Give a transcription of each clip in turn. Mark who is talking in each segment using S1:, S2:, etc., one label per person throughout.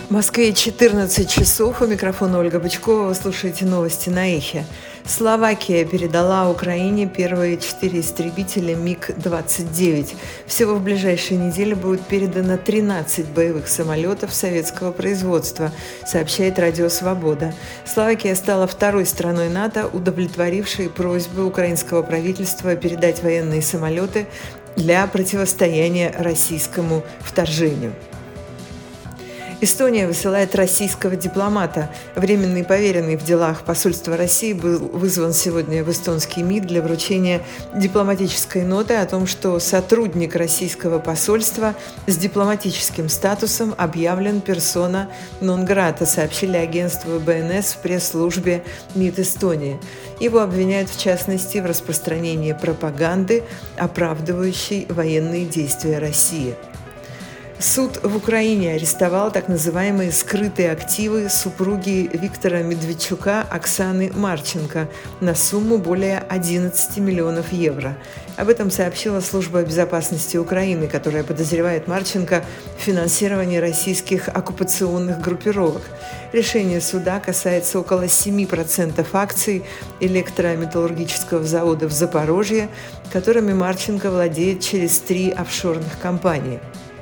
S1: В Москве 14 часов. У микрофона Ольга Бычкова. Вы слушаете новости на Эхе. Словакия передала Украине первые 4 истребителя МиГ-29. Всего в ближайшие недели будет передано 13 боевых самолетов советского производства, сообщает Радио Свобода. Словакия стала второй страной НАТО, удовлетворившей просьбы украинского правительства передать военные самолеты для противостояния российскому вторжению. Эстония высылает российского дипломата. Временный поверенный в делах посольства России был вызван сегодня в эстонский МИД для вручения дипломатической ноты о том, что сотрудник российского посольства с дипломатическим статусом объявлен персона нон-грата, сообщили агентству БНС в пресс-службе МИД Эстонии. Его обвиняют в частности в распространении пропаганды, оправдывающей военные действия России. Суд в Украине арестовал так называемые скрытые активы супруги Виктора Медведчука Оксаны Марченко на сумму более 11 миллионов евро. Об этом сообщила Служба безопасности Украины, которая подозревает Марченко в финансировании российских оккупационных группировок. Решение суда касается около 7% акций электрометаллургического завода в Запорожье, которыми Марченко владеет через 3 офшорных компании.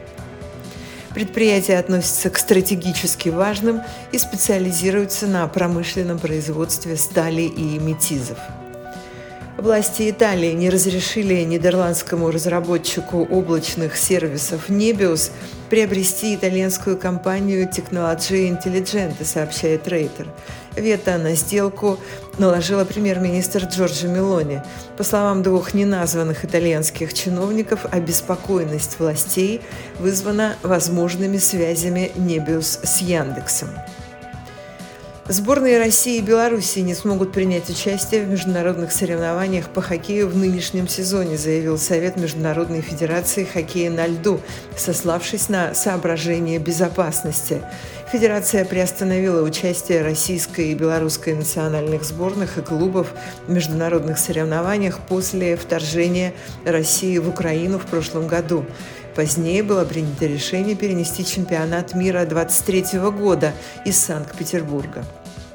S1: Предприятия относятся к стратегически важным и специализируются на промышленном производстве стали и метизов. Власти Италии не разрешили нидерландскому разработчику облачных сервисов Nebius приобрести итальянскую компанию Technology Intelligente, сообщает Рейтер. Вето на сделку наложила премьер-министр Джорджа Мелони. По словам 2 неназванных итальянских чиновников, обеспокоенность властей вызвана возможными связями Nebius с Яндексом. Сборные России и Беларуси не смогут принять участие в международных соревнованиях по хоккею в нынешнем сезоне, заявил Совет Международной Федерации хоккея на льду, сославшись на соображения безопасности. Федерация приостановила участие российской и белорусской национальных сборных и клубов в международных соревнованиях после вторжения России в Украину в прошлом году. Позднее было принято решение перенести чемпионат мира 2023 года из Санкт-Петербурга.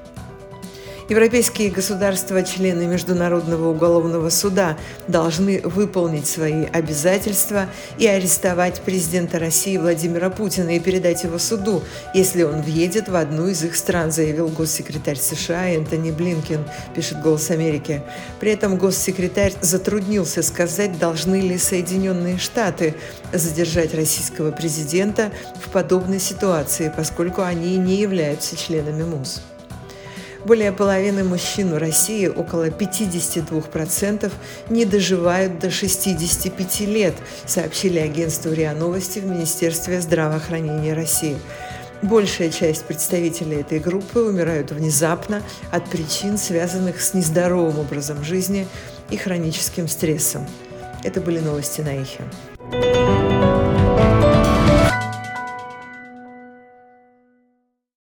S1: Европейские государства, члены Международного уголовного суда, должны выполнить свои обязательства и арестовать президента России Владимира Путина и передать его суду, если он въедет в одну из их стран, заявил госсекретарь США Энтони Блинкен, пишет «Голос Америки». При этом госсекретарь затруднился сказать, должны ли Соединенные Штаты задержать российского президента в подобной ситуации, поскольку они не являются членами МУС. Более половины мужчин в России, около 52%, не доживают до 65 лет, сообщили агентству РИА Новости в Министерстве здравоохранения России. Большая часть представителей этой группы умирают внезапно от причин, связанных с нездоровым образом жизни и хроническим стрессом. Это были новости на Эхе.